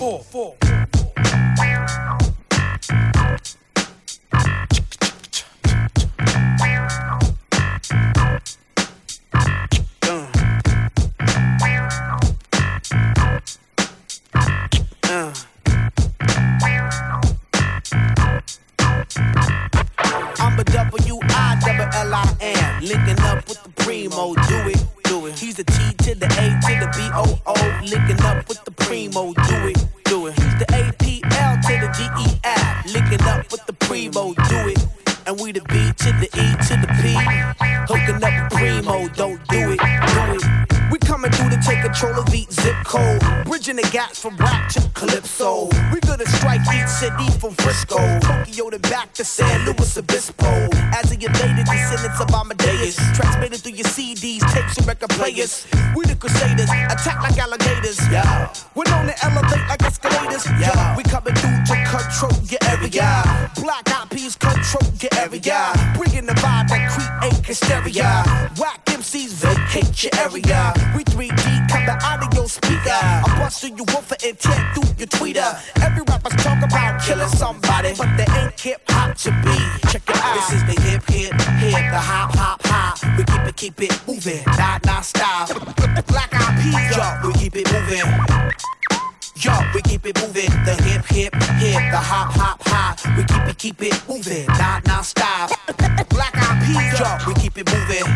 I'm a W-I-double-L-I-N, linking up with the primo, do it. He's the T to the A to the B-O-O, linking up with the primo, do it. He's the A-P-L to the G-E-F, linking up with the primo, do it. And we the B to the E to the P, hooking up with primo, don't do it. We coming through to take control of each zip code, bridging the gaps from rap to calypso. We gonna strike each city from Frisco, Tokyo to back to San Luis Obispo. As a elated descendants of Amadeus, transmitted through your CDs, tapes and record players. We the crusaders, attack like alligators. Yeah. We're known to elevate like escalators. Yeah. We coming through to control your area. Black Eyed Peas control your area. Bringing the vibe that create hysteria. Whack MCs vacate your area. We 3D coming out of your speaker. I bust through your woofer and tear through your tweeter. Every rapper's talk about killing somebody, but they ain't hip hop to be. Check it out. This is the hip, the hop. We keep it moving, not style. Black Eyed Peas, yo, we keep it moving. Yo, we keep it moving. The hip, the hop. We keep it moving, not style. Black Eyed Peas, yo, we keep it moving.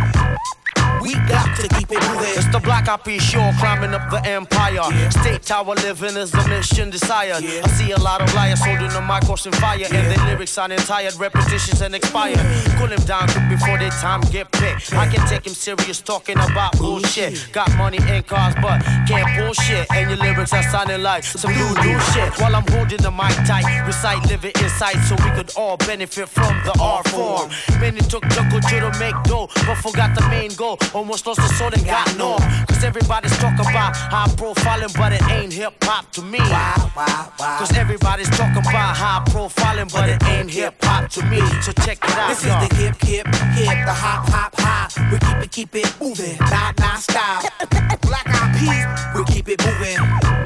We got to keep it moving. It's the Black Eyed Peas show, climbing up the empire. Yeah. State Tower living is the mission desired. Yeah. I see a lot of liars holding the mic on fire, and their lyrics sounding tired, repetitions and expired. Cool him down quick before their time get picked. I can take him serious talking about bullshit. Got money and cars, but can't bullshit. And your lyrics are sounding like some new shit. While I'm holding the mic tight, recite living insight so we could all benefit from the art form. Many took the culture to make dough, but forgot the main goal. Almost lost the soul and got no. Cause everybody's talking about high profiling, but it ain't hip hop to me. Cause everybody's talking about high profiling, but it ain't hip hop to me. So check it out. This is the hip, the hop. We keep it moving, not style. Black Eyed Peas, we keep it moving.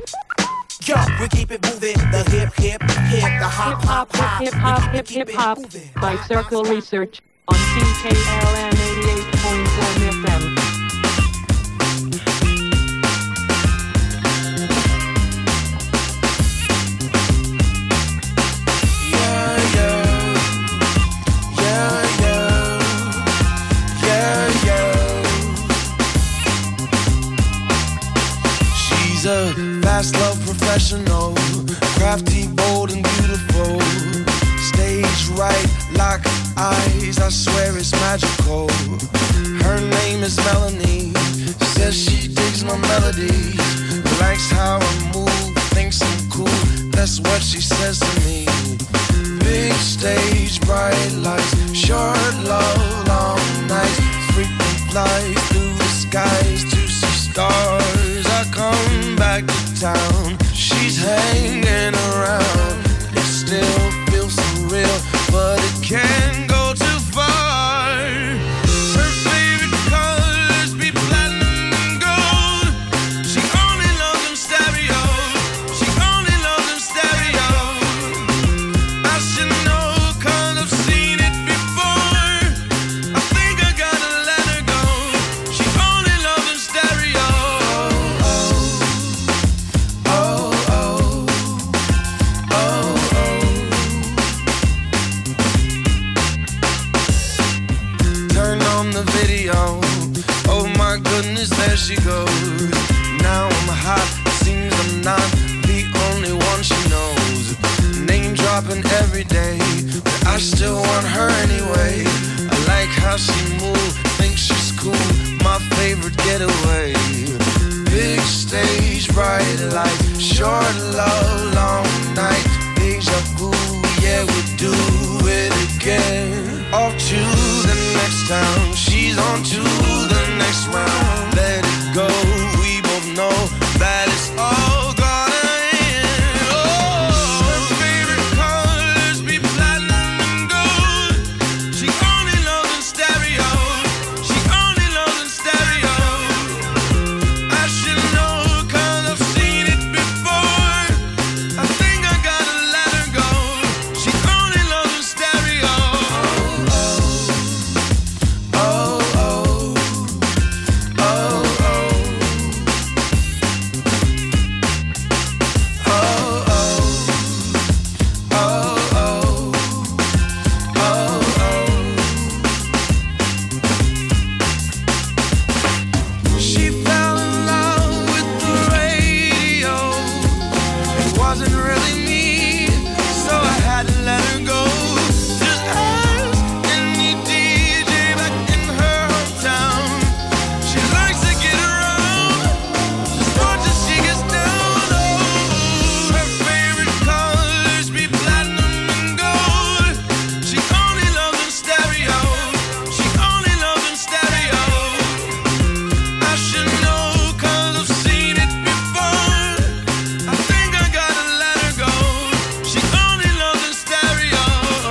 Yo, we keep it moving. The hip, the hop. Hip hop by Circle Research on CKLN 88.1 FM. She's a fast love professional, crafty, bold and beautiful. Stage right, lock eyes, I swear it's magical. Her name is Melanie, says she digs my melodies, likes how I move, thinks I'm cool, that's what she says to me. Big stage, bright lights, short love, long nights, frequent flies through the skies to see stars. I come back to town, she's hanging around, it still feels surreal, but it can't go too far. Her favorite colors be platinum and gold. She only loves them stereo. She only loves them stereo. I should know 'cause I've seen it before. I think I gotta let her go. She only loves them stereo. There she goes. Now I'm hot, seems I'm not the only one she knows. Name dropping every day, but I still want her anyway. I like how she moves, think she's cool, my favorite getaway. Big stage, bright light, short love, long night, deja vu, yeah we do it again. Off to the next town, she's on to the next round. Let it go, we both know that it's all gonna end. Oh, her favorite colors be platinum and gold. She only loves in stereo. She only loves in stereo. I should know 'cause I've seen it before. wasn't really me, so I had to let her go. Just ask any DJ back in her hometown. She likes to get around, just watch as she gets down. Oh, her favorite colors be platinum and gold. She only loves in stereo. She only loves in stereo. I should know 'cause I've seen it before. I think I gotta let her go. She only loves in stereo.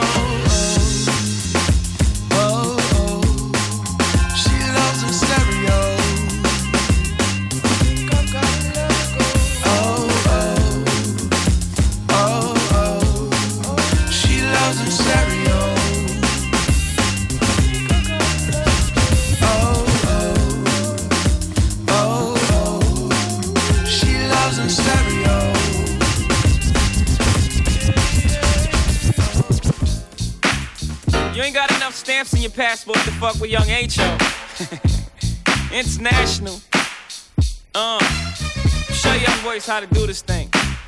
Oh, oh, she loves in stereo. Gotta let her go. Oh, oh, oh, oh, she loves in stereo. Oh, she loves in stereo. You ain't got enough stamps in your passport to fuck with young H.O. International. Show young boys how to do this thing.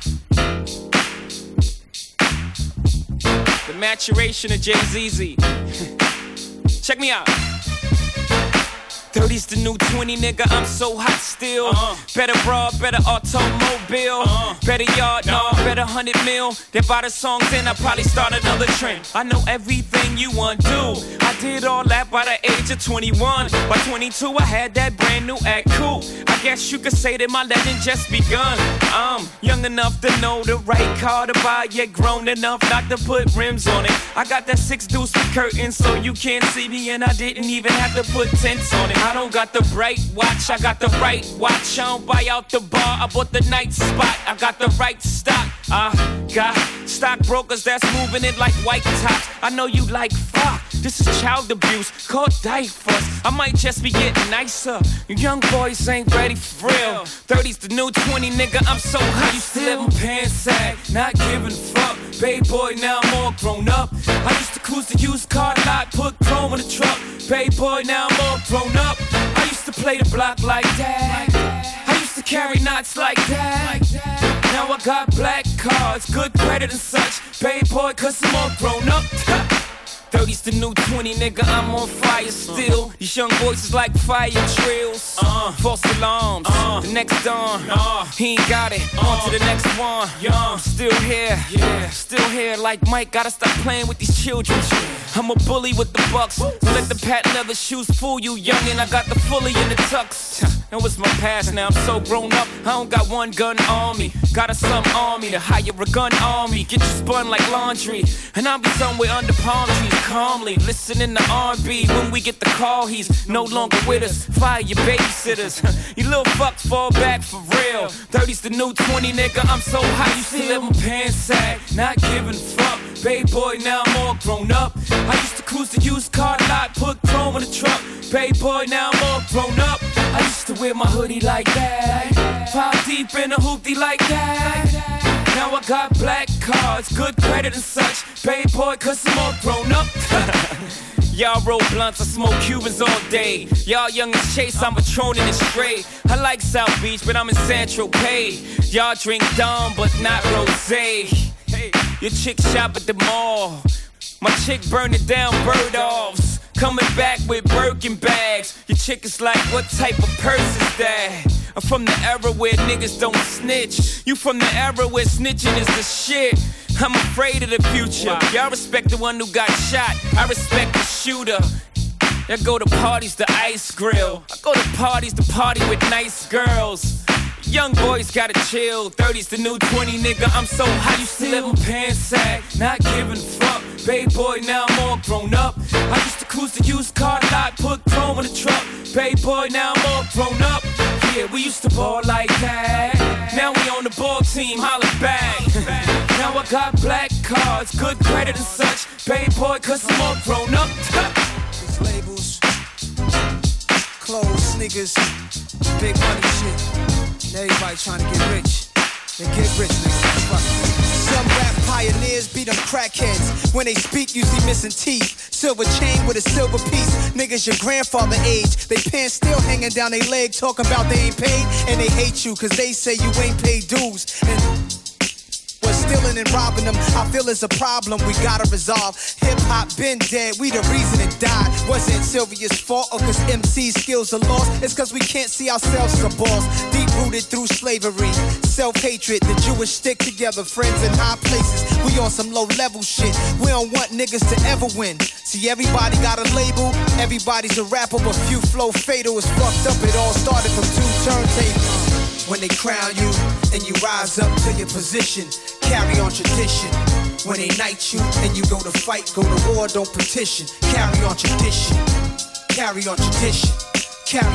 The maturation of Jay-Z. Check me out. 30's the new 20, nigga, I'm so hot still. Better broad, better automobile. Better yard, no, better 100 mil. Then by the songs in, I probably start another trend. I know everything you want to do. I did all that by the age of 21. By 22, I had that brand new act cool. I guess you could say that my legend just begun. I'm young enough to know the right car to buy, yet grown enough not to put rims on it. I got that 6 deuce with curtains so you can't see me, and I didn't even have to put tents on it. I don't got the bright watch, I got the right watch. I don't buy out the bar, I bought the night spot. I got the right stock, I got stockbrokers that's moving it like white tops. I know you like fuck, this is child abuse, called diapers. I might just be getting nicer. You young boys ain't ready for real. 30's the new 20, nigga, I'm so hot. Used to live in pants sag, not giving fuck. Baby boy, now I'm all grown up. I used to cruise the used car lot, put chrome in the truck. Baby boy, now I'm all grown up. I used to play the block like that. I used to carry knots like that. Now I got black cars, good credit and such. Baby boy, 'cause I'm all grown up. 30's the new 20, nigga, I'm on fire still. These young boys is like fire drills. False alarms, the next dawn. He ain't got it, on to the next one. I'm still here like Mike. Gotta stop playing with these children. I'm a bully with the bucks. Don't let the patent leather shoes fool you, youngin'. I got the fully in the tux. That was my past, now I'm so grown up. I don't got one gun on me. Got a slum army to hire a gun army. Get you spun like laundry, and I'll be somewhere under palm trees, calmly listening to R&B. When we get the call, he's no longer with us. Fire your babysitters. You little fucks fall back for real. 30's the new 20, nigga, I'm so hot. Used to live in pants sag, not giving fuck. Baby boy, now I'm all grown up. I used to cruise the used car lot, put chrome in the truck. Baby boy, now I'm all grown up. I used to wear my hoodie like that. 5 deep in a hoopty like that. Now I got black cards, good credit and such. Baby boy, 'cause I'm all grown up. Y'all roll blunts, I smoke Cubans all day. Y'all young as Chase, I'm patroning it straight. I like South Beach, but I'm in Central Pay. Y'all drink Dom, but not rosé. Your chick shop at the mall. My chick burn it down, bird offs. Coming back with Birkin bags. Your chick is like, what type of purse is that? I'm from the era where niggas don't snitch. You from the era where snitching is the shit. I'm afraid of the future. Y'all respect the one who got shot. I respect the shooter. I go to parties, the ice grill. I go to parties, the party with nice girls. Young boys gotta chill. 30's the new 20, nigga, I'm so hot. Used to live in pants sag, not giving fuck. Baby boy, now I'm all grown up. I used to cruise the used car lot, put chrome in the truck. Baby boy, now I'm all grown up. Yeah, we used to ball like that. Now we on the ball team, holla back. Now I got black cards, good credit and such. Baby boy, 'cause I'm all grown up. These labels, clothes, sneakers, big money shit. Everybody trying to get rich. They get rich, nigga. Fuck. Some rap pioneers beat them crackheads. When they speak, you see missing teeth. Silver chain with a silver piece. Niggas your grandfather age. They pants still hanging down their leg, talking about they ain't paid. And they hate you, cause they say you ain't paid dues. And killing and robbing them. I feel it's a problem we gotta resolve. Hip-hop been dead, we the reason it died. Wasn't Sylvia's fault or cause MC skills are lost? It's cause we can't see ourselves as a boss. Deep-rooted through slavery, self-hatred, the Jewish stick together, friends in high places. We on some low-level shit. We don't want niggas to ever win. See, everybody got a label, everybody's a rapper, but few flow fatal. It's fucked up, it all started from 2 turntables. When they crown you and you rise up to your position, carry on tradition. When they knight you and you go to fight, go to war, don't petition. Carry on tradition, carry on tradition. Carry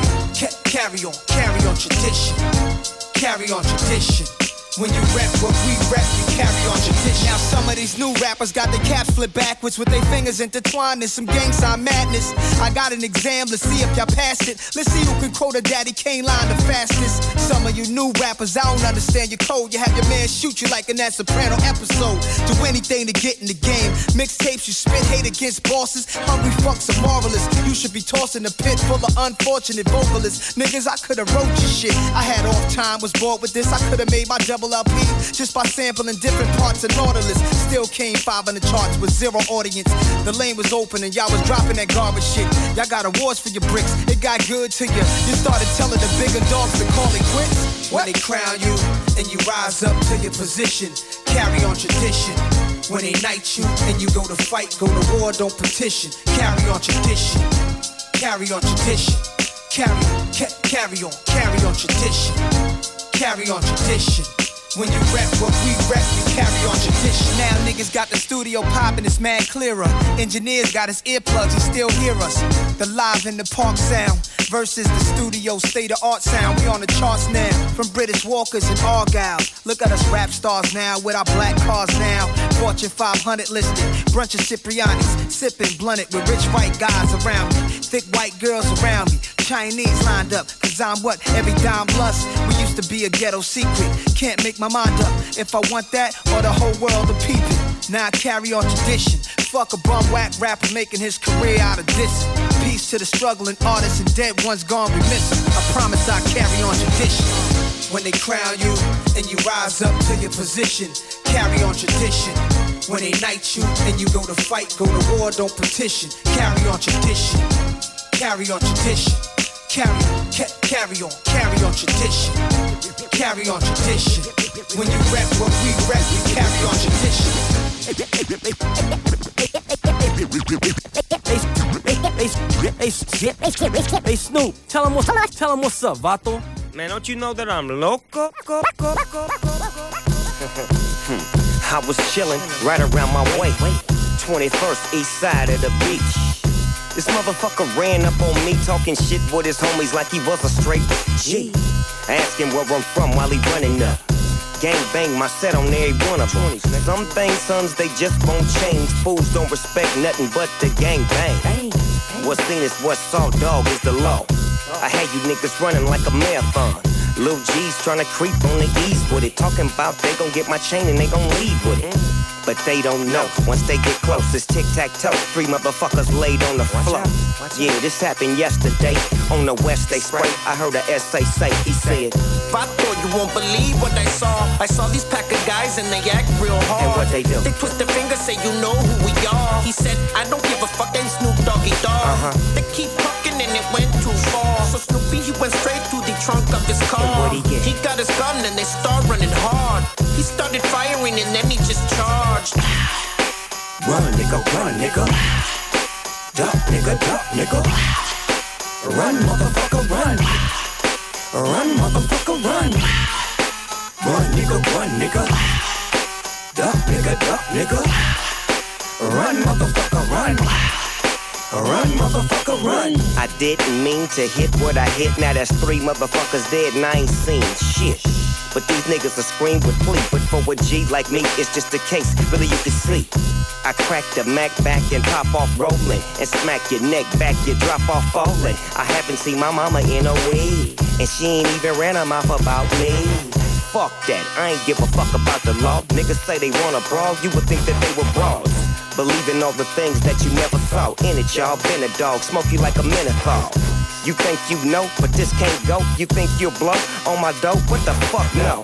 on tradition. Carry on tradition. When you rap what we rap, you carry on tradition. Now some of these new rappers got their caps flipped backwards with their fingers intertwined in some gang sign madness. I got an exam, let's see if y'all passed it. Let's see who can quote a Daddy Kane line the fastest. Some of you new rappers, I don't understand your code. You have your man shoot you like in that Soprano episode. Do anything to get in the game. Mixtapes, you spit hate against bosses. Hungry fucks are moralists. You should be tossed in a pit full of unfortunate vocalists. Niggas, I could've wrote your shit. I had off time, was bored with this. I could've made my double LP just by sampling different parts of Nautilus. Still came 5 on the charts with 0 audience. The lane was open and y'all was dropping that garbage shit. Y'all got awards for your bricks. It got good to you. You started telling the bigger dogs to call it quits. When they crown you and you rise up to your position, carry on tradition. When they knight you and you go to fight, go to war, don't petition. Carry on tradition. Carry on tradition. Carry on tradition. Carry on tradition. When you rap what we rap, you carry on tradition. Now niggas got the studio popping, it's mad clearer. Engineers got his earplugs, he still hear us. The live in the park sound versus the studio state-of-art sound. We on the charts now, from British Walkers and Argyle. Look at us rap stars now, with our black cars now. Fortune 500 listed, brunch of Cipriani's. Sipping blunted with rich white guys around me. Thick white girls around me. Chinese lined up, cause I'm what? Every dime plus. We used to be a ghetto secret. Can't make my mind up if I want that or the whole world to peep it. Now I carry on tradition. Fuck a bum whack rapper making his career out of this. Peace to the struggling artists and dead ones gone be missing. I promise I carry on tradition. When they crown you and you rise up to your position, carry on tradition. When they knight you and you go to fight, go to war, don't petition. Carry on tradition. Carry on tradition. Carry on tradition. Carry on tradition. When you rap what we rap, we carry on tradition. Hey Snoop, tell him what's up, Vato. Man, don't you know that I'm loco? I was chillin' right around my way. 21st east side of the beach. This motherfucker ran up on me talking shit with his homies like he was a straight G. Asking where I'm from while he running up. Gang bang my set on every one of them. Some things, sons, they just won't change. Fools don't respect nothing but the gang bang. What's seen is what's saw, dog, is the law. I had you niggas running like a marathon. Lil G's tryna creep on the ease with it. Talking about they gon' get my chain and they gon' leave with it. But they don't know, once they get close, it's tic-tac-toe. 3 motherfuckers laid on the floor. Yeah, this happened yesterday. On the west they spray, I heard a SA say, he said, Vato, you won't believe what I saw. I saw these pack of guys and they act real hard. And what they do? They twist their fingers, say you know who we are. He said, I don't give a fuck, ain't Snoop Doggy Dogg. They keep talking and it went too far. So Snoopy, he went straight to the trunk of his car. And what'd he get? He got his gun and they start running hard. He started firing and then he just charged. Run, nigga, run, nigga. Duck, nigga, duck, nigga. Run, motherfucker, run. Run, motherfucker, run. Run, nigga, run, nigga. Duck, nigga. Run, motherfucker, run. Run, motherfucker, run. I didn't mean to hit what I hit. Now that's 3 motherfuckers dead and I ain't seen shit. But these niggas are scream with plea. But for a G like me, it's just a case. Really, you can sleep. I crack the Mac back and pop off rolling. And smack your neck back, you drop off falling. I haven't seen my mama in a week. And she ain't even ran her mouth about me. Fuck that, I ain't give a fuck about the law. Niggas say they wanna brawl, you would think that they were brawls. Believing all the things that you never saw. In it, y'all, been a dog, smoke you like a menthol. You think you know, but this can't go. You think you'll blow on my dope? What the fuck, no.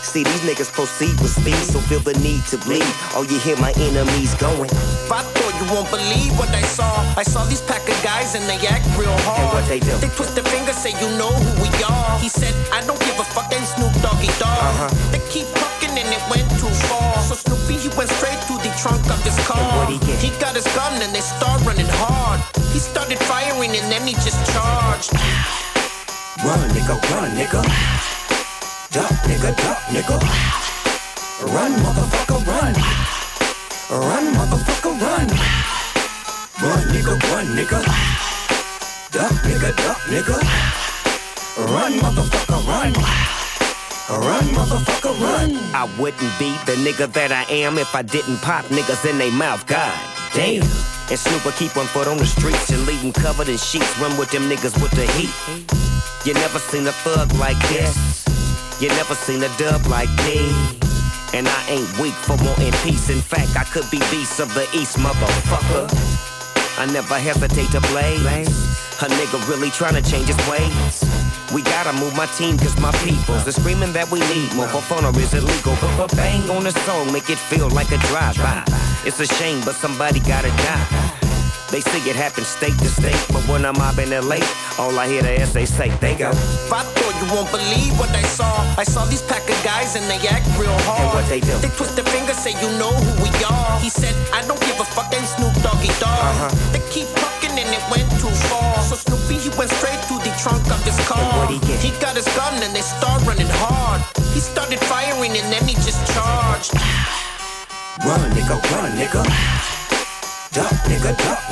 See, these niggas proceed with speed, so feel the need to bleed. Oh, you hear my enemies going. Vato, you won't believe what I saw. I saw these pack of guys and they act real hard. And what they do? They twist their fingers, say you know who we are. He said, I don't give a fuck, ain't Snoop Doggy Dogg. They keep talking and it went too far. So Snoopy, he went straight through the trunk of his car. And what'd he get? He got his gun and they start running hard. He started firing and then he just charged. Run, nigga, run, nigga. Duck, nigga, duck, nigga. Run, motherfucker, run. Run, motherfucker, run. Run, nigga, run, nigga. Duck, nigga. Run, motherfucker, run. Run, motherfucker, run. I wouldn't be the nigga that I am if I didn't pop niggas in they mouth. God damn. And Snoop will keep one foot on the streets and leave them covered in sheets. Run with them niggas with the heat. You never seen a thug like this. You never seen a dub like me. And I ain't weak for wanting peace. In fact, I could be beast of the East, motherfucker. I never hesitate to blaze. A nigga really tryna change his ways. We gotta move my team cause my peoples are screaming that we need more. For fun or is illegal? But bang on the song, make it feel like a drive-by. It's a shame, but somebody gotta die. They see it happen state to state, but when I'm mobbing LA, all I hear the SA say, they go. Vato, you won't believe what I saw. I saw these pack of guys and they act real hard. And what they do? They twist their fingers, say you know who we are. He said, I don't give a fuck, ain't Snoop Doggy Dogg. They keep talking and it went too far. So Snoopy, he went straight through the trunk of his car. And what'd he get? He got his gun and they start running hard. He started firing and then he just charged. Run, nigga, run, nigga. Duck, nigga,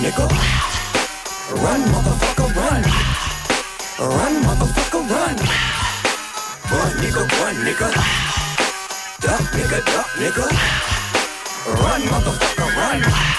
run, motherfucker, run. Run, motherfucker, run. Run, nigga. Duck, nigga. Run, motherfucker, run.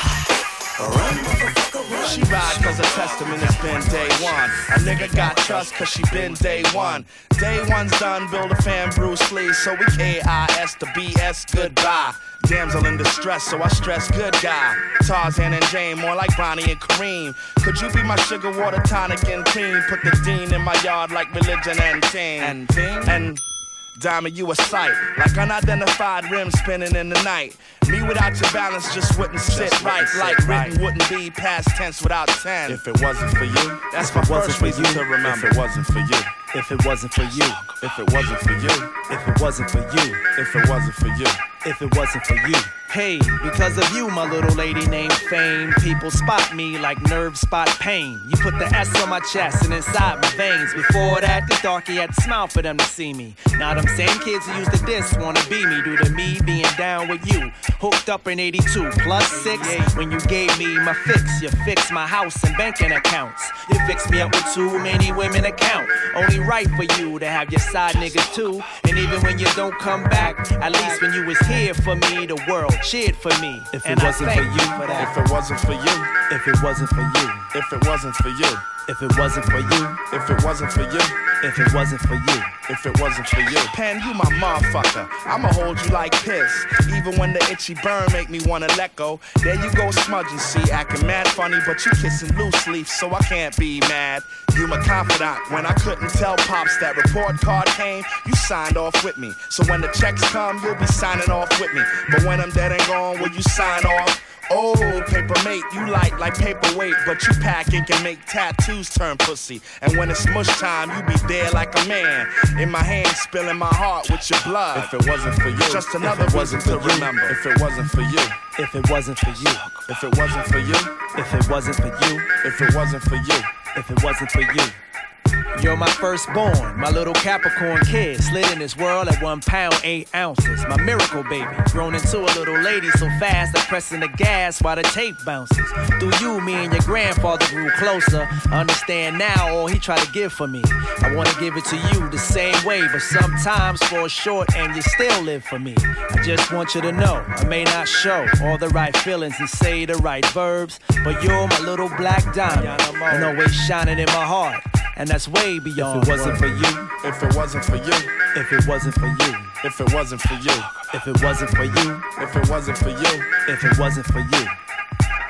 Run, motherfucker, run. She ride cause her testament has been day one. A nigga got trust cause she been day one. Day one's done, build a fan Bruce Lee. So we KIS to BS goodbye. Damsel in distress, so I stress good guy. Tarzan and Jane, more like Bonnie and Kareem. Could you be my sugar, water, tonic, and cream? Put the dean in my yard like religion and ting. And Diamond, you a sight. Like unidentified rims spinning in the night. Me without your balance just wouldn't sit right. Like written wouldn't be past tense without 10. If it wasn't for you, that's my first reason to remember. If it wasn't for you, if it wasn't for you, if it wasn't for you, if it wasn't for you, if it wasn't for you, if it wasn't for you. Hey, because of you, my little lady named Fame, people spot me like nerves spot pain. You put the S on my chest and inside my veins. Before that, the darky had to smile for them to see me. Now them same kids who used to diss wanna be me due to me being down with you. Hooked up in 82 plus 6. When you gave me my fix, you fixed my house and banking accounts. You fixed me up with too many women account. Only right for you to have your side niggas too. And even when you don't come back, at least when you was here for me, the world cheered for me. If it wasn't for you, for that. If it wasn't for you, if it wasn't for you, if it wasn't for you, if it wasn't for you, if it wasn't for you, if it wasn't for you, if it wasn't for you. Pen, you my motherfucker. I'ma hold you like piss. Even when the itchy burn make me wanna let go. There you go, smudging, see, acting mad funny, but you kissing loose leaf, so I can't be mad. You my confidant. When I couldn't tell pops that report card came, you signed off with me. So when the checks come, you'll be signing off with me. But when I'm dead and gone, will you sign off? Oh, paper mate, you like paperweight, but you pack ink and make tattoos turn pussy. And when it's smush time, you be there like a man. In my hand, spilling my heart with your blood. If it wasn't for you, just another reason to remember. If it wasn't for you, if it wasn't for you, if it wasn't for you, if it wasn't for you, if it wasn't for you, if it wasn't for you. You're my firstborn, my little Capricorn kid. Slid in this world at 1 pound, 8 ounces. My miracle baby, grown into a little lady so fast that pressing the gas while the tape bounces. Through you, me and your grandfather grew closer. I understand now all he tried to give for me. I wanna give it to you the same way, but sometimes fall short and you still live for me. I just want you to know, I may not show all the right feelings and say the right verbs, but you're my little black diamond, and always shining in my heart. And that's way beyond. If it wasn't for you, if it wasn't for you, if it wasn't for you, if it wasn't for you, if it wasn't for you, if it wasn't for you, if it wasn't for you.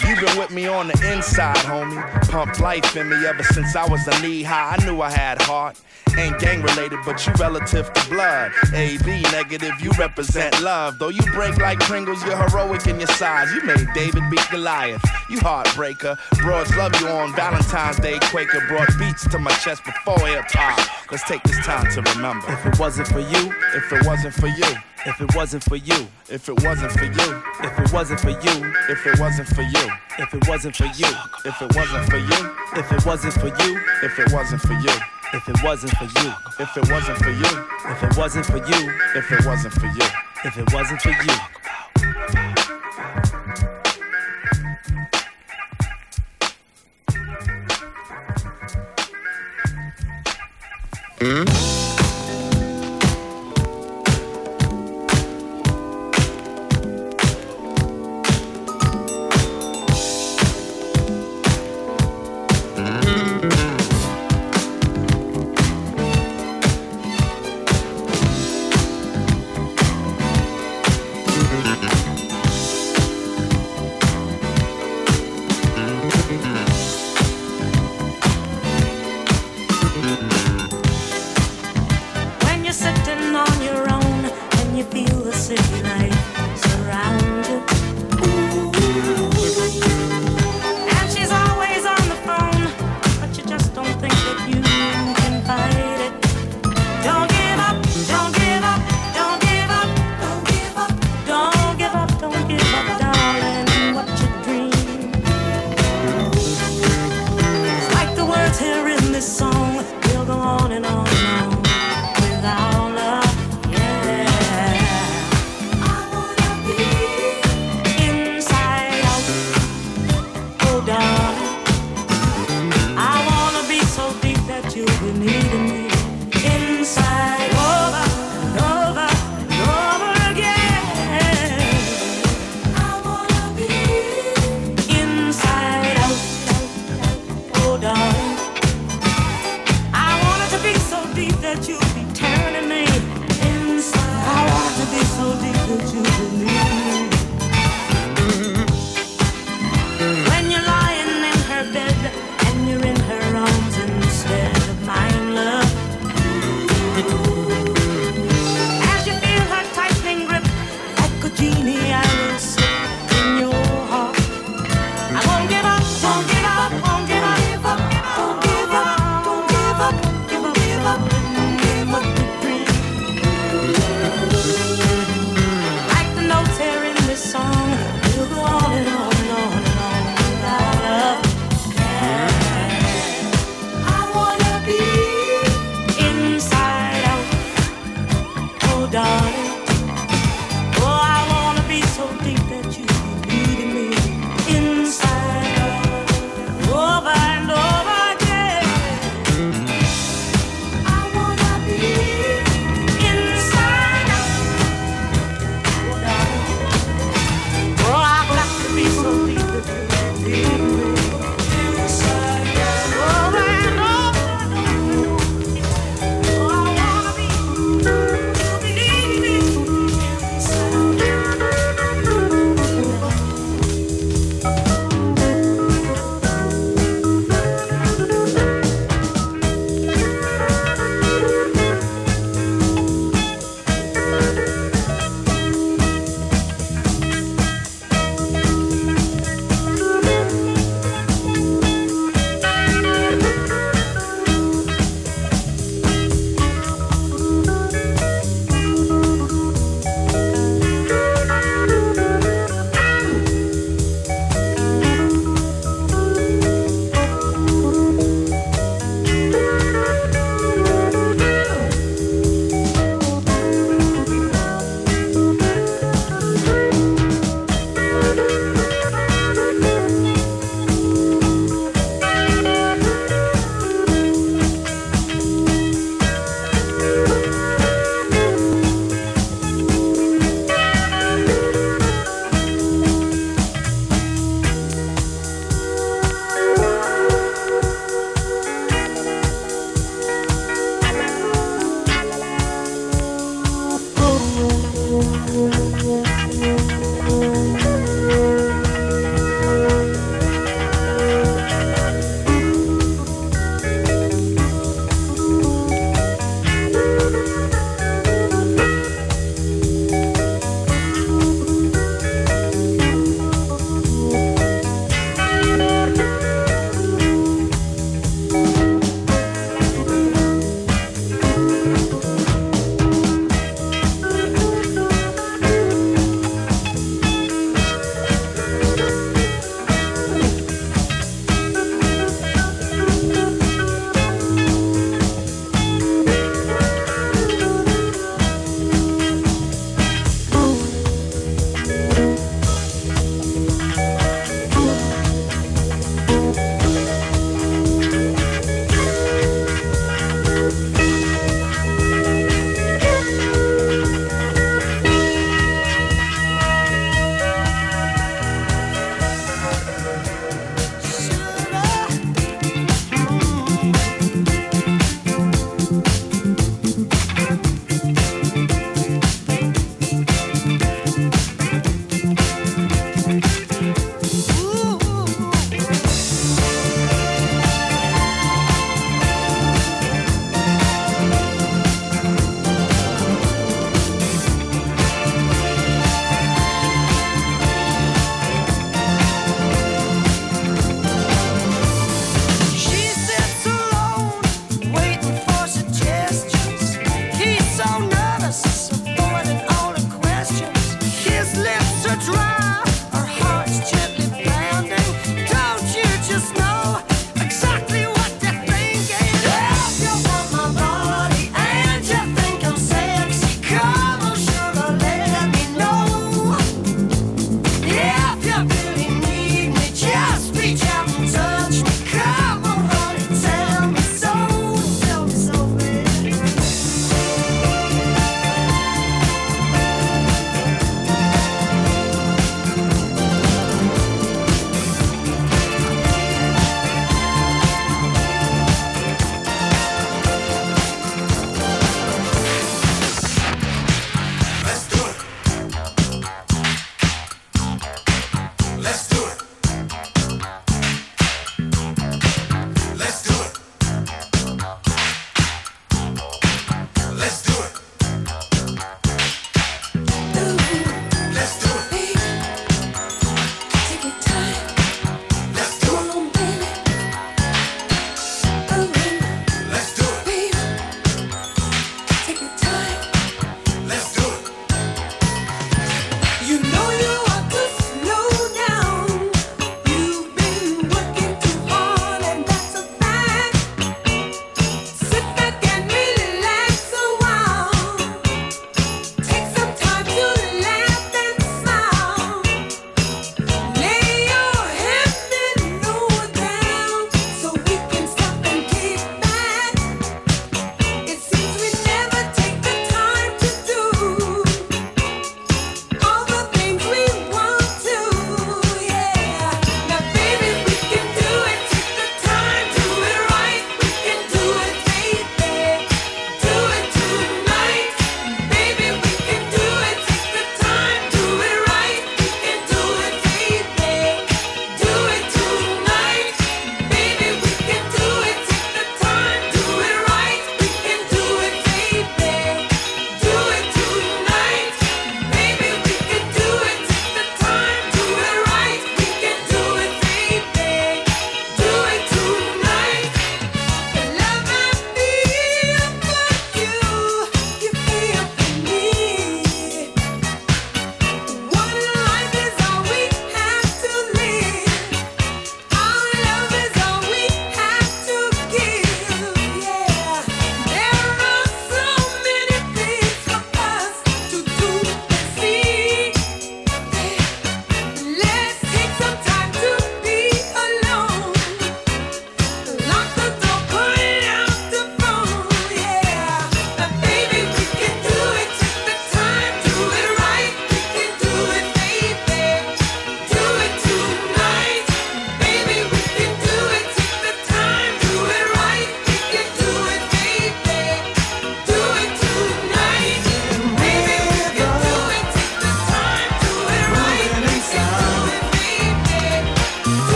You've been with me on the inside, homie. Pumped life in me ever since I was a knee high. I knew I had heart. Ain't gang related, but you relative to blood. AB negative, you represent love. Though you break like Pringles, you're heroic in your size. You made David beat Goliath. You heartbreaker. Broads love you on Valentine's Day. Quaker brought beats to my chest before hip hop. Let's take this time to remember. If it wasn't for you, if it wasn't for you, if it wasn't for you, if it wasn't for you, if it wasn't for you, if it wasn't for you, if it wasn't for you, if it wasn't for you, if it wasn't for you, if it wasn't for you, if it wasn't for you, if it wasn't for you, if it wasn't for you, if it wasn't for you, if it wasn't for you.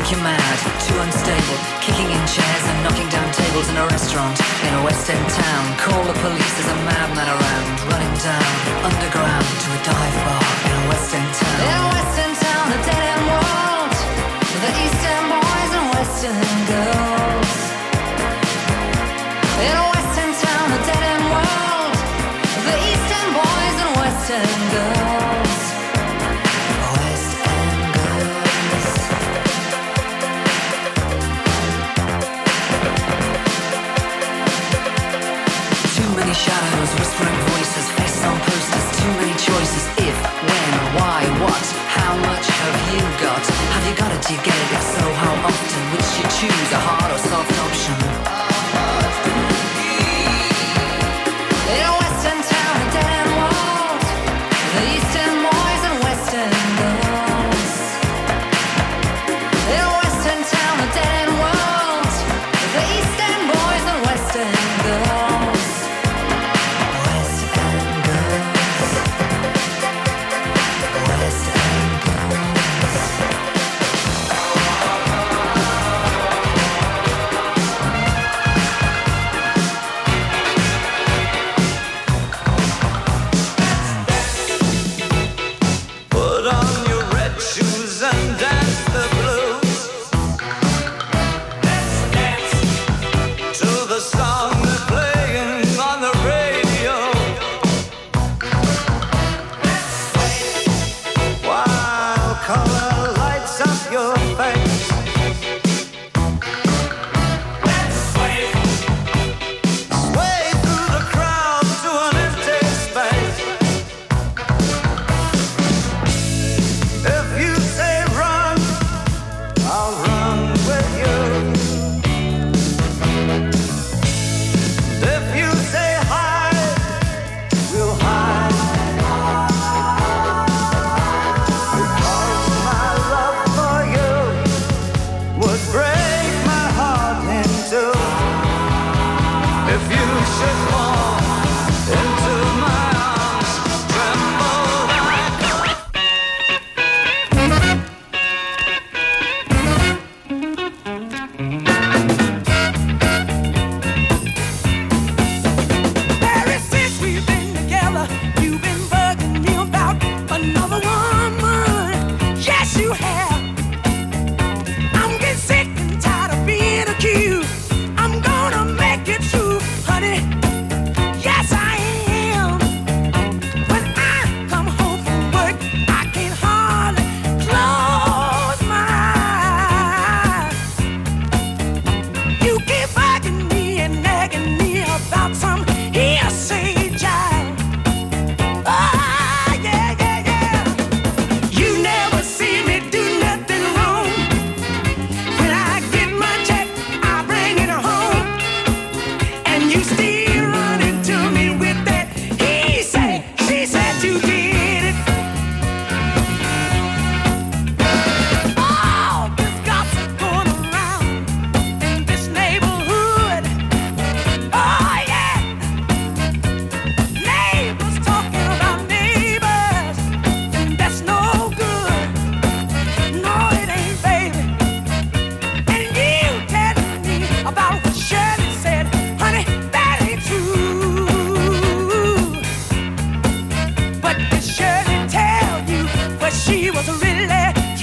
think you're mad, too unstable, kicking in chairs and knocking down tables in a restaurant in a West End town. Call the police, there's a madman around, running down underground to a dive bar in a West End town. In a West End town, a dead end world, the East End boys and West End girls. In a West End town, a dead end world, the East End boys and West End girls. West End girls. Too many shadows, whispering voices, faces on posters, too many choices. If, when, why, what, how much have you got? Have you got it, do you get it? If so, how often? Which you choose, a hard or soft option? In a West End town, a dead end world, the East End boys and West End girls. In a West End town, a dead end world, the East End boys and West End girls. West End girls. West End girls. Put on your red shoes and dance the blues. Let's dance to the song they're playing on the radio. Let's sway while color lights up your face. Let's sway through the crowd to an empty space. If you say run, I'll run with you. If you say hide, we'll hide. Because my love for you would break my heart in two. If you should fall into my arms, tremble like Ever since we've been together, you've been bugging me about another woman. Yes, you have. I'm getting sick and tired of being accused. I'm gonna make it true, honey. Yes, I am. When I come home from work, I can hardly close my eyes. You keep bugging me and nagging me about some hearsay jive. Ah, yeah, yeah, yeah. You never see me do nothing wrong. When I get my check, I bring it home. And you still running to me with that he said, she said you did it. Oh, this gossip going around in this neighborhood. Oh, yeah. Neighbors talking about neighbors, and that's no good. No, it ain't, baby. And you telling me about what Shirley said, honey, that ain't true. But did Shirley tell you what she was really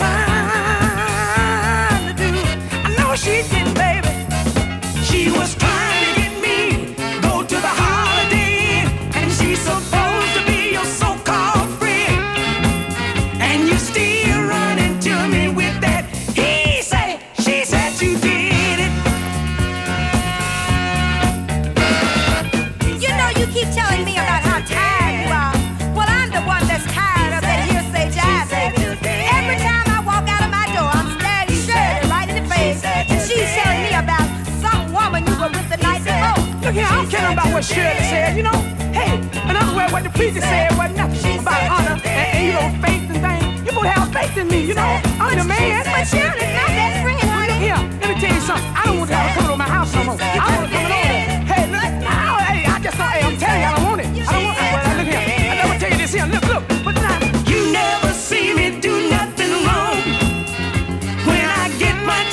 trying to do? I know she didn't, baby. She was trying to get me go to the Holiday Inn, and she's supposed to be your so-called friend. And you still running to me with that he say, she said you did it. You know you keep telling me about how tired you are. Well, I'm the one that's tired of that hearsay jive, baby. Every time I walk out of my door, I'm staring Shirley right in the face, and she's telling me about some woman you were with the night before. Look here, I don't care about what Shirley said, you know? Hey, and I'm aware what the preacher said wasn't nothing about honor and you know, faith and things. You supposed to have faith in me, you know? I'm the man. But Shirley's not that friend, honey. Look here, let me tell you something. I don't want to have to come to my house no more. I want to come over. Hey, look, hey, I just don't, hey, I'm telling you, I don't want it. I don't want it. Look here, I'm gonna tell you this here. Look, but now, you never see me do nothing wrong. When I get my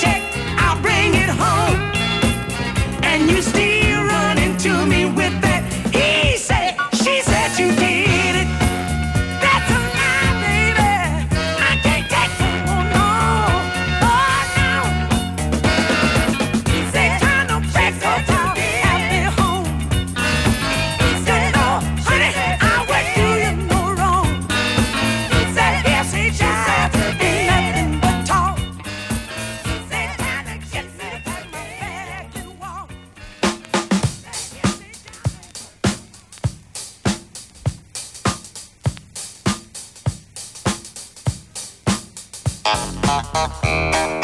Bye.